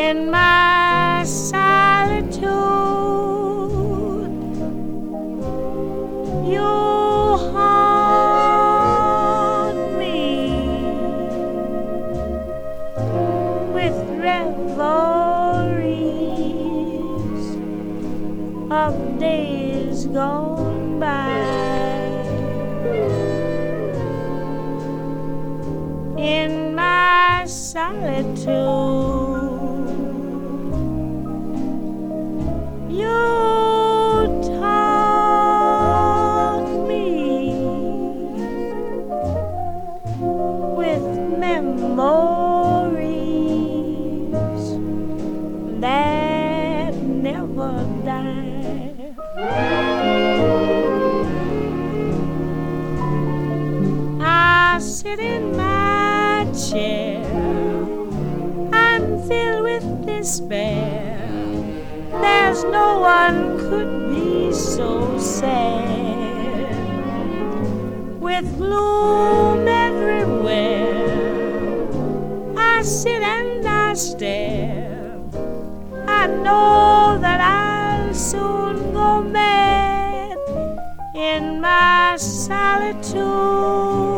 in my solitude. You haunt me with reveries of days gone by. In my solitude, you taunt me with memories that never die. I sit in my chair, I'm filled with despair. There's no one could be so sad. With gloom everywhere, I sit and I stare. I know that I'll soon go mad in my solitude.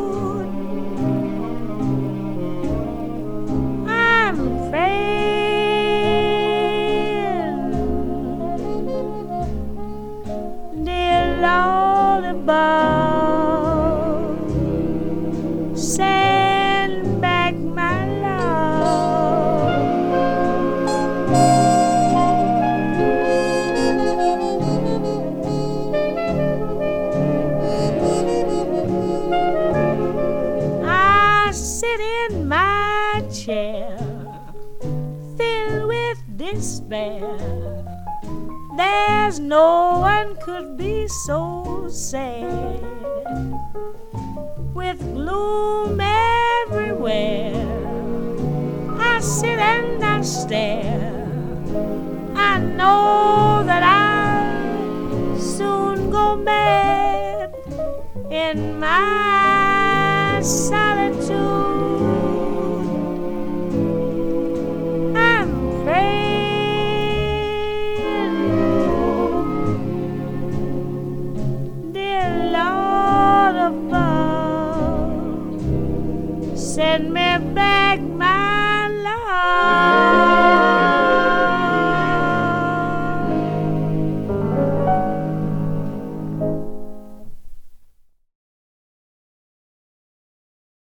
All above, send back my love. I sit in my chair, filled with despair. There's no one could be so sad. With gloom everywhere, I sit and I stare. I know that I'll soon go mad in my solitude.